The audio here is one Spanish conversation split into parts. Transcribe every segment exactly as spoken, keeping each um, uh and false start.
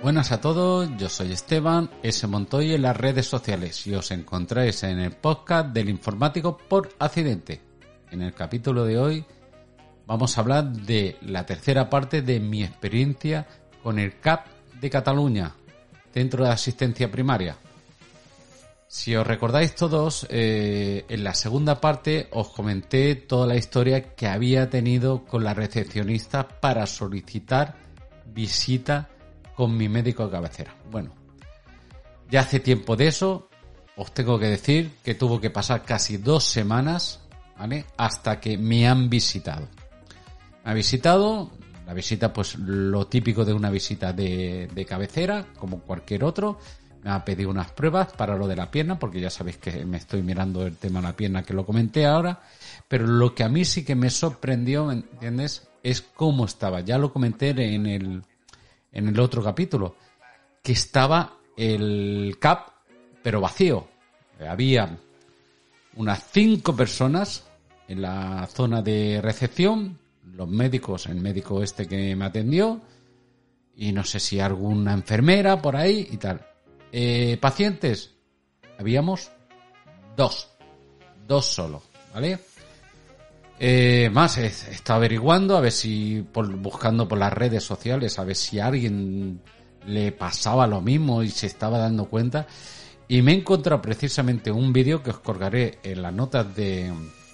Buenas a todos, yo soy Esteban S. Montoy en las redes sociales y os encontráis en el podcast del informático por accidente. En el capítulo de hoy vamos a hablar de la tercera parte de mi experiencia con el C A P de Cataluña dentro de asistencia primaria. Si os recordáis todos, eh, en la segunda parte os comenté toda la historia que había tenido con la recepcionista para solicitar visita con mi médico de cabecera. Bueno, ya hace tiempo de eso, os tengo que decir que tuvo que pasar casi dos semanas, ¿vale?, hasta que me han visitado. Me ha visitado, la visita pues lo típico de una visita de, de cabecera, como cualquier otro. Me ha pedido unas pruebas para lo de la pierna, porque ya sabéis que me estoy mirando el tema de la pierna, que lo comenté ahora. Pero lo que a mí sí que me sorprendió, ¿entiendes?, es cómo estaba. Ya lo comenté en el... en el otro capítulo, que estaba el C A P, pero vacío. Había unas cinco personas en la zona de recepción, los médicos, el médico este que me atendió, y no sé si alguna enfermera por ahí y tal. Eh, pacientes, habíamos dos, dos solo, ¿vale? Eh, más, he estado averiguando, a ver si, por, buscando por las redes sociales, a ver si a alguien le pasaba lo mismo y se estaba dando cuenta. Y me he encontrado precisamente un vídeo que os colgaré en las notas de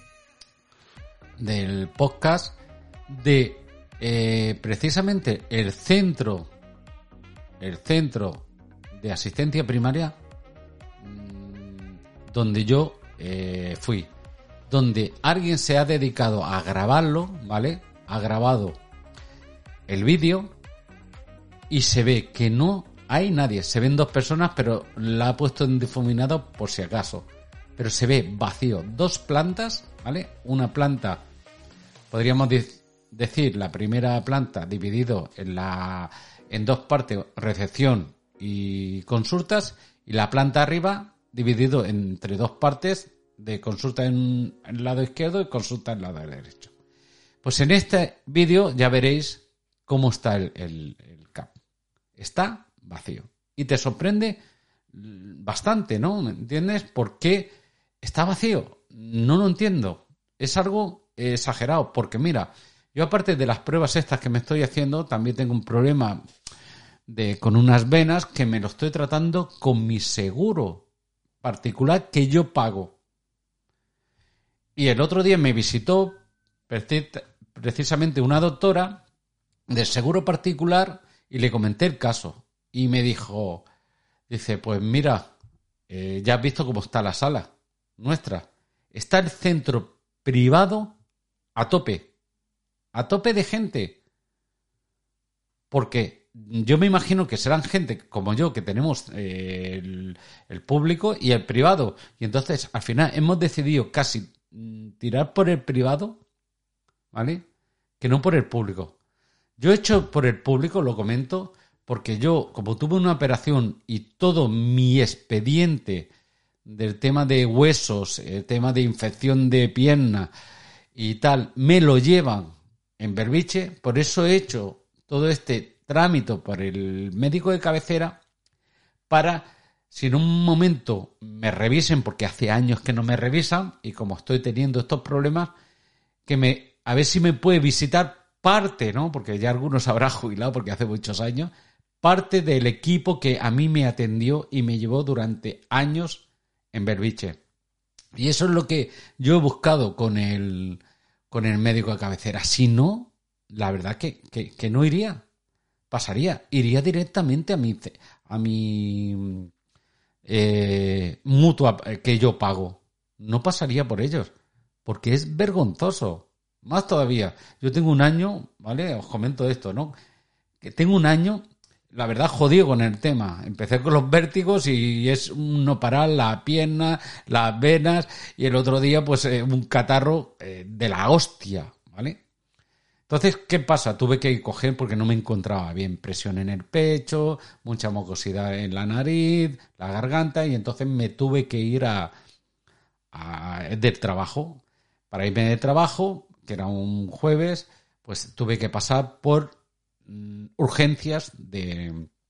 del podcast de eh, precisamente el centro, el centro de asistencia primaria mmm, donde yo eh, fui. Donde alguien se ha dedicado a grabarlo, ¿vale? Ha grabado el vídeo y se ve que no hay nadie. Se ven dos personas, pero la ha puesto en difuminado por si acaso. Pero se ve vacío. Dos plantas, ¿vale? Una planta, podríamos de- decir, la primera planta dividido en, la, en dos partes, recepción y consultas, y la planta arriba dividido entre dos partes, de consulta en el lado izquierdo y consulta en el lado derecho. Pues en este vídeo ya veréis cómo está el, el, el C A P. Está vacío. Y te sorprende bastante, ¿no? ¿Me entiendes? ¿Por qué está vacío? No lo entiendo. Es algo exagerado. Porque mira, yo aparte de las pruebas estas que me estoy haciendo, también tengo un problema de con unas venas que me lo estoy tratando con mi seguro particular que yo pago. Y el otro día me visitó precisamente una doctora del seguro particular y le comenté el caso. Y me dijo, dice, pues mira, eh, ya has visto cómo está la sala nuestra. Está el centro privado a tope, a tope de gente. Porque yo me imagino que serán gente como yo, que tenemos eh, el, el público y el privado. Y entonces al final hemos decidido casi tirar por el privado, ¿vale?, que no por el público. Yo he hecho por el público, lo comento, porque yo, como tuve una operación y todo mi expediente del tema de huesos, el tema de infección de pierna y tal, me lo llevan en Belviche, por eso he hecho todo este trámite por el médico de cabecera para... si en un momento me revisen, porque hace años que no me revisan, y como estoy teniendo estos problemas, que me a ver si me puede visitar parte, ¿no? Porque ya algunos habrá jubilado, porque hace muchos años, parte del equipo que a mí me atendió y me llevó durante años en Belviche. Y eso es lo que yo he buscado con el, con el médico de cabecera. Si no, la verdad que, que, que no iría. Pasaría. Iría directamente a mi... A mi Eh, mutua que yo pago. No pasaría por ellos, porque es vergonzoso. Más todavía, yo tengo un año, ¿vale? Os comento esto, ¿no? Que tengo un año, la verdad, jodido con el tema. Empecé con los vértigos y es un no parar, la pierna, las venas, y el otro día, pues, eh, un catarro eh, de la hostia, ¿vale? Entonces, ¿qué pasa? Tuve que coger porque no me encontraba bien, presión en el pecho, mucha mucosidad en la nariz, la garganta, y entonces me tuve que ir a, a del trabajo. Para irme de trabajo, que era un jueves, pues tuve que pasar por mm, urgencias de,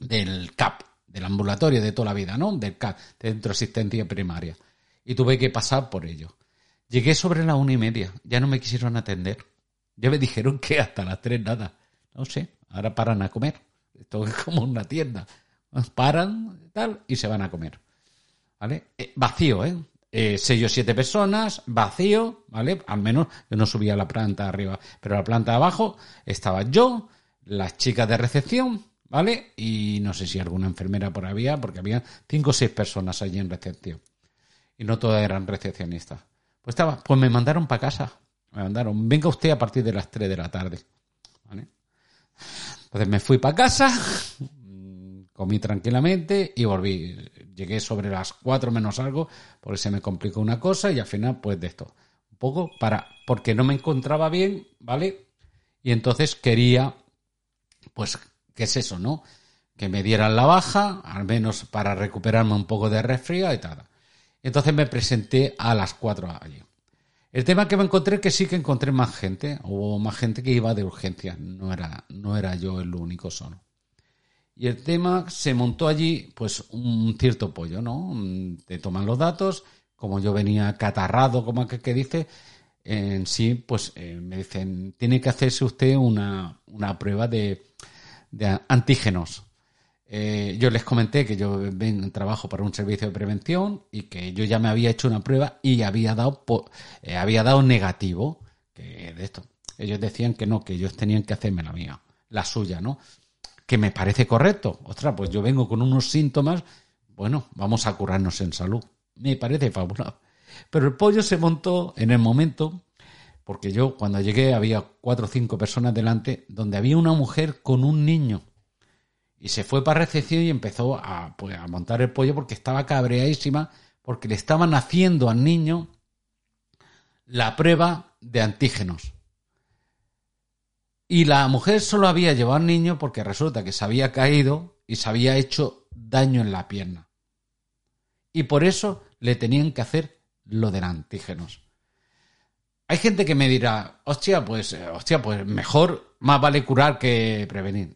del C A P, del ambulatorio de toda la vida, ¿no? Del C A P, Centro de Asistencia Primaria. Y tuve que pasar por ello. Llegué sobre la una y media, ya no me quisieron atender. Ya me dijeron que hasta las tres nada. No sé, ahora paran a comer. Esto es como una tienda. Paran tal y se van a comer. ¿Vale? Eh, vacío, ¿eh? eh seis o siete personas, vacío, ¿vale? Al menos yo no subía a la planta de arriba, pero a la planta de abajo estaba yo, las chicas de recepción, ¿vale? Y no sé si alguna enfermera por había, porque había cinco o seis personas allí en recepción. Y no todas eran recepcionistas. Pues estaba, pues me mandaron para casa. Me mandaron, venga usted a partir de las tres de la tarde. ¿Vale? Entonces me fui para casa, comí tranquilamente y volví. Llegué sobre las cuatro menos algo, porque se me complicó una cosa y al final, pues de esto. Un poco para, porque no me encontraba bien, ¿vale? Y entonces quería, pues, ¿qué es eso, no? Que me dieran la baja, al menos para recuperarme un poco de resfriado y tal. Entonces me presenté a las cuatro allí. El tema que me encontré es que sí que encontré más gente, hubo más gente que iba de urgencia, no era, no era yo el único solo. Y el tema se montó allí, pues, un cierto pollo, ¿no? Te toman los datos, como yo venía catarrado, como que, que dice, en sí, pues eh, me dicen, tiene que hacerse usted una, una prueba de, de antígenos. Eh, yo les comenté que yo ven, trabajo para un servicio de prevención y que yo ya me había hecho una prueba y había dado eh, había dado negativo que de esto. Ellos decían que no, que ellos tenían que hacerme la mía, la suya, ¿no? Que me parece correcto. Ostras, pues yo vengo con unos síntomas, bueno, vamos a curarnos en salud. Me parece fabuloso. Pero el pollo se montó en el momento, porque yo cuando llegué había cuatro o cinco personas delante, donde había una mujer con un niño. Y se fue para recepción y empezó a, pues, a montar el pollo porque estaba cabreadísima porque le estaban haciendo al niño la prueba de antígenos. Y la mujer solo había llevado al niño porque resulta que se había caído y se había hecho daño en la pierna. Y por eso le tenían que hacer lo de los antígenos. Hay gente que me dirá, hostia, pues, hostia, pues mejor, más vale curar que prevenir.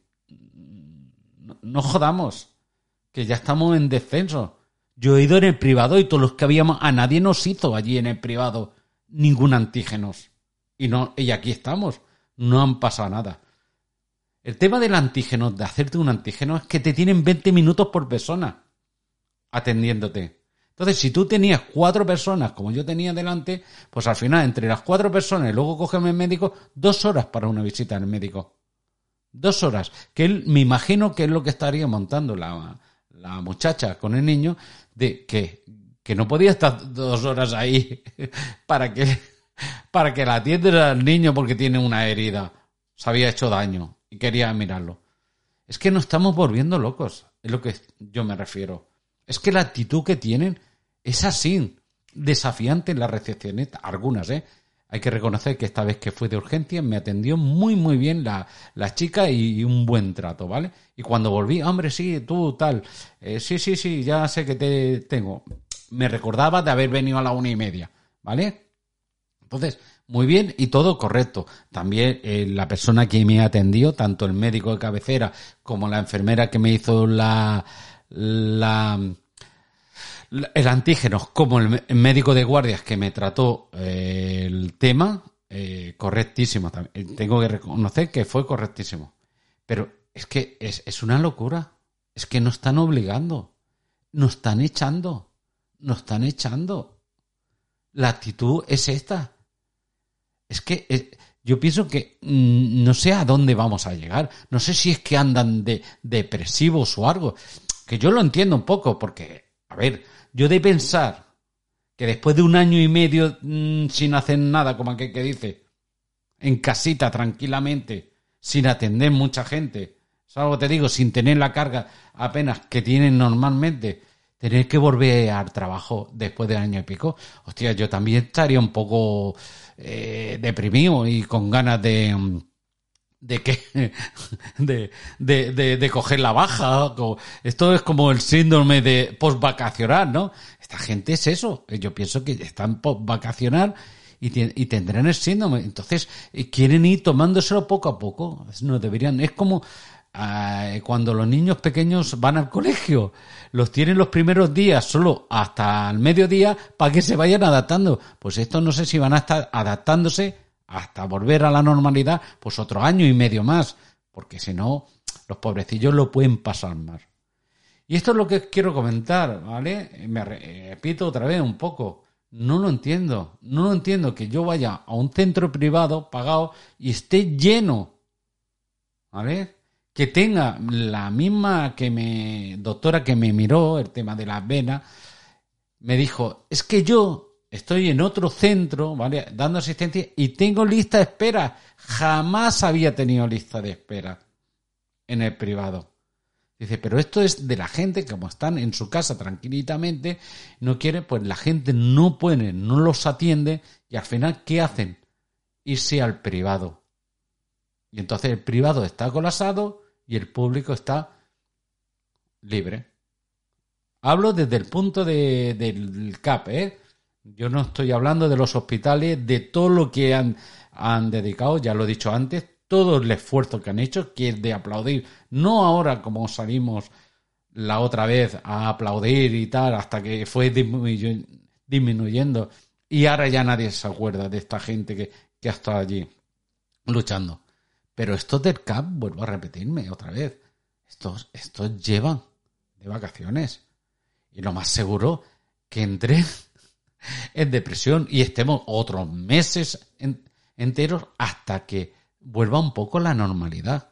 No jodamos, que ya estamos en descenso. Yo he ido en el privado y todos los que habíamos, a nadie nos hizo allí en el privado ningún antígenos. Y no, y aquí estamos, no han pasado nada. El tema del antígeno, de hacerte un antígeno, es que te tienen veinte minutos por persona atendiéndote. Entonces, si tú tenías cuatro personas, como yo tenía delante, pues al final, entre las cuatro personas y luego cógeme el médico, dos horas para una visita al médico. Dos horas, que él, me imagino que es lo que estaría montando la, la muchacha con el niño, de que, que no podía estar dos horas ahí para que, para que la atienda al niño porque tiene una herida, se había hecho daño y quería mirarlo. Es que nos estamos volviendo locos, es lo que yo me refiero. Es que la actitud que tienen es así, desafiante en la recepcionista, algunas, ¿eh? Hay que reconocer que esta vez que fui de urgencia me atendió muy muy bien la, la chica y, y un buen trato, ¿vale? Y cuando volví, hombre, sí, tú, tal, eh, sí, sí, sí, ya sé que te tengo. Me recordaba de haber venido a la una y media, ¿vale? Entonces, muy bien y todo correcto. También eh, la persona que me atendió, tanto el médico de cabecera como la enfermera que me hizo la... la el antígeno, como el médico de guardias que me trató eh, el tema, eh, correctísimo también. Tengo que reconocer que fue correctísimo. Pero es que es, es una locura. Es que nos están obligando. Nos están echando. Nos están echando. La actitud es esta. Es que es, yo pienso que mmm, no sé a dónde vamos a llegar. No sé si es que andan de depresivos o algo. Que yo lo entiendo un poco porque, a ver, yo de pensar que después de un año y medio mmm, sin hacer nada, como aquel que dice, en casita, tranquilamente, sin atender mucha gente, ¿sabes? Te digo, sin tener la carga apenas que tienen normalmente, tener que volver al trabajo después de año y pico, hostia, yo también estaría un poco eh, deprimido y con ganas de... de que de, de, de, de coger la baja. Esto es como el síndrome de post-vacacional, ¿no? Esta gente es eso. Yo pienso que están post-vacacional y, y tendrán el síndrome. Entonces, quieren ir tomándoselo poco a poco. No deberían. Es como eh, cuando los niños pequeños van al colegio, los tienen los primeros días solo hasta el mediodía para que se vayan adaptando. Pues esto no sé si van a estar adaptándose hasta volver a la normalidad, pues otro año y medio más, porque si no, los pobrecillos lo pueden pasar mal. Y esto es lo que quiero comentar, ¿vale? Me repito otra vez un poco. No lo entiendo. No lo entiendo que yo vaya a un centro privado pagado y esté lleno, ¿vale? Que tenga la misma que me doctora que me miró el tema de las venas, me dijo, es que yo estoy en otro centro, ¿vale? Dando asistencia y tengo lista de espera. Jamás había tenido lista de espera en el privado. Dice, pero esto es de la gente, como están en su casa tranquilitamente, no quiere, pues la gente no puede, no los atiende y al final, ¿qué hacen? Irse al privado. Y entonces el privado está colapsado y el público está libre. Hablo desde el punto de, del C A P, ¿eh? Yo no estoy hablando de los hospitales, de todo lo que han, han dedicado, ya lo he dicho antes, todo el esfuerzo que han hecho, que es de aplaudir, no ahora como salimos la otra vez a aplaudir y tal, hasta que fue disminuy- disminuyendo y ahora ya nadie se acuerda de esta gente que, que ha estado allí luchando. Pero estos del C A P, vuelvo a repetirme otra vez, estos, estos llevan de vacaciones y lo más seguro que entren en depresión y estemos otros meses en, enteros hasta que vuelva un poco la normalidad.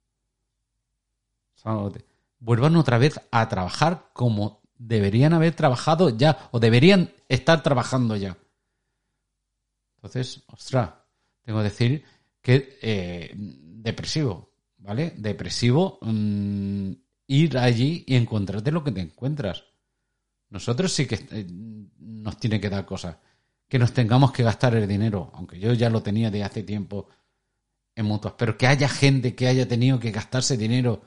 Vuelvan otra vez a trabajar como deberían haber trabajado ya, o deberían estar trabajando ya. Entonces, ostras, tengo que decir que eh, depresivo, ¿vale? Depresivo, mmm, ir allí y encontrarte lo que te encuentras. Nosotros sí que eh, nos tiene que dar cosas, que nos tengamos que gastar el dinero, aunque yo ya lo tenía de hace tiempo en mutuas, pero que haya gente que haya tenido que gastarse dinero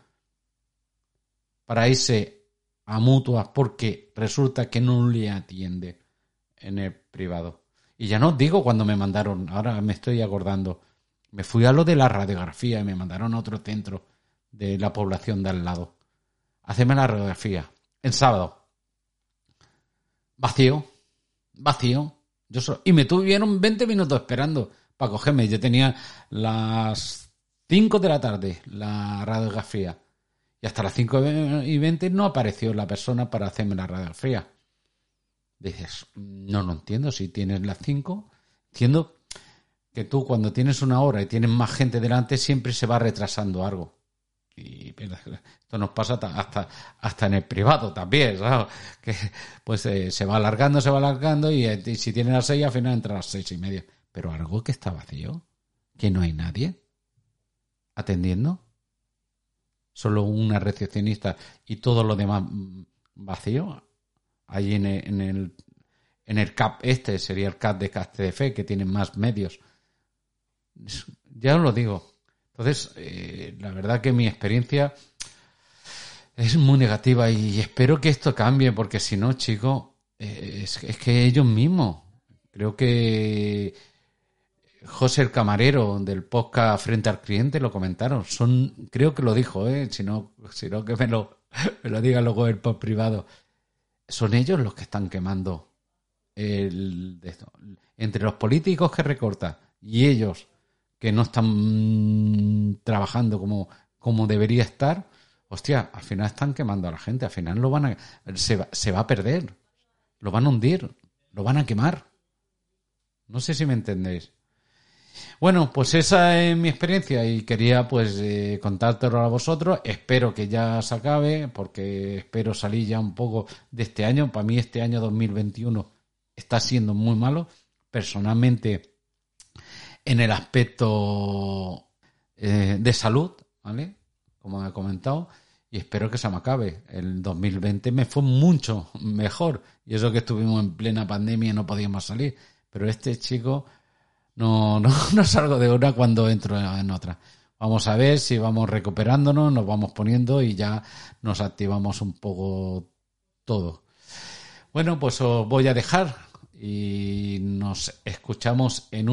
para irse a mutuas porque resulta que no le atiende en el privado. Y ya no os digo cuando me mandaron, ahora me estoy acordando, me fui a lo de la radiografía y me mandaron a otro centro de la población de al lado. Haceme la radiografía. En sábado. Vacío. Vacío. Yo solo, y me tuvieron veinte minutos esperando para cogerme. Yo tenía las cinco de la tarde la radiografía. Y hasta las cinco y veinte no apareció la persona para hacerme la radiografía. Dices, no lo entiendo. Si tienes las cinco, entiendo que tú cuando tienes una hora y tienes más gente delante siempre se va retrasando algo. Y esto nos pasa hasta, hasta en el privado también, ¿sabes? Que pues eh, se va alargando, se va alargando y, y si tiene las seis al final entra a las seis y media. Pero algo que está vacío, que no hay nadie atendiendo, solo una recepcionista y todo lo demás vacío. Ahí en el, en el, en el C A P este sería el C A P de C A T F, que tiene más medios. Ya os lo digo. Entonces, eh, la verdad que mi experiencia es muy negativa y espero que esto cambie, porque si no, chicos, eh, es, es que ellos mismos, creo que José el camarero del podcast Frente al Cliente lo comentaron, son, creo que lo dijo, eh, si no, si no que me lo, me lo diga luego el post privado, son ellos los que están quemando el, de esto. Entre los políticos que recortan y ellos que no están trabajando como, como debería estar, hostia, al final están quemando a la gente, al final lo van a, se va, se va a perder, lo van a hundir, lo van a quemar. No sé si me entendéis. Bueno, pues esa es mi experiencia y quería pues eh, contártelo a vosotros. Espero que ya se acabe, porque espero salir ya un poco de este año. Para mí este año dos mil veintiuno está siendo muy malo. Personalmente, en el aspecto eh, de salud, ¿vale? Como he comentado, y espero que se me acabe. El dos mil veinte me fue mucho mejor, y eso que estuvimos en plena pandemia y no podíamos salir, pero este chico no, no, no salgo de una cuando entro en otra. Vamos a ver si vamos recuperándonos, nos vamos poniendo y ya nos activamos un poco todo. Bueno, pues os voy a dejar y nos escuchamos en un siguiente podcast. Chao, Deu.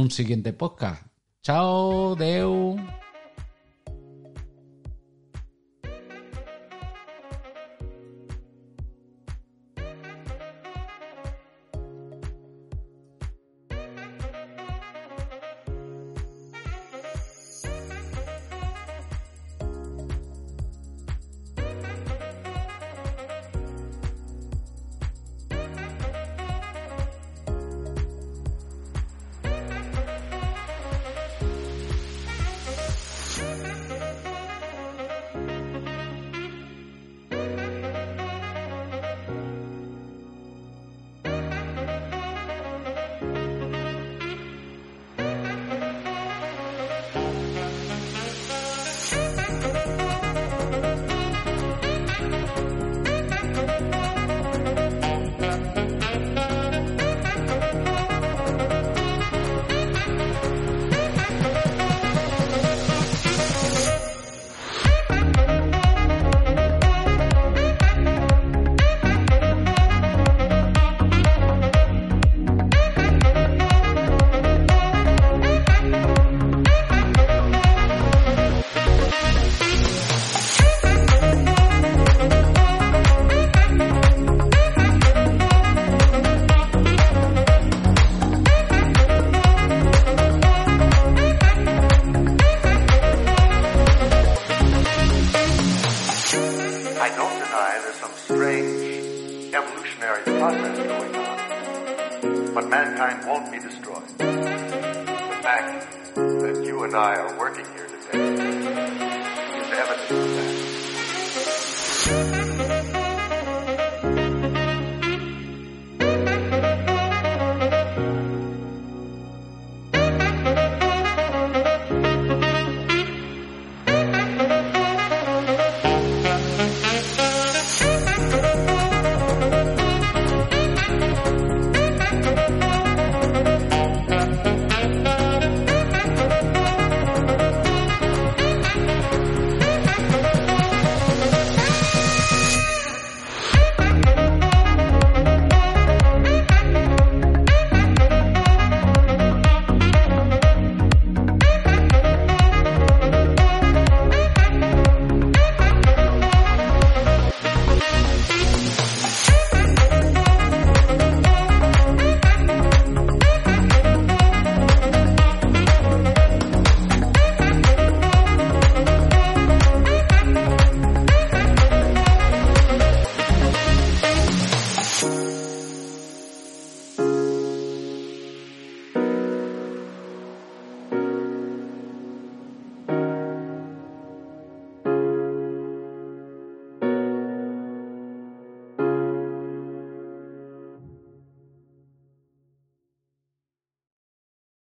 strange evolutionary process going on. But mankind won't be destroyed. The fact that you and I are working here today is evidence of that.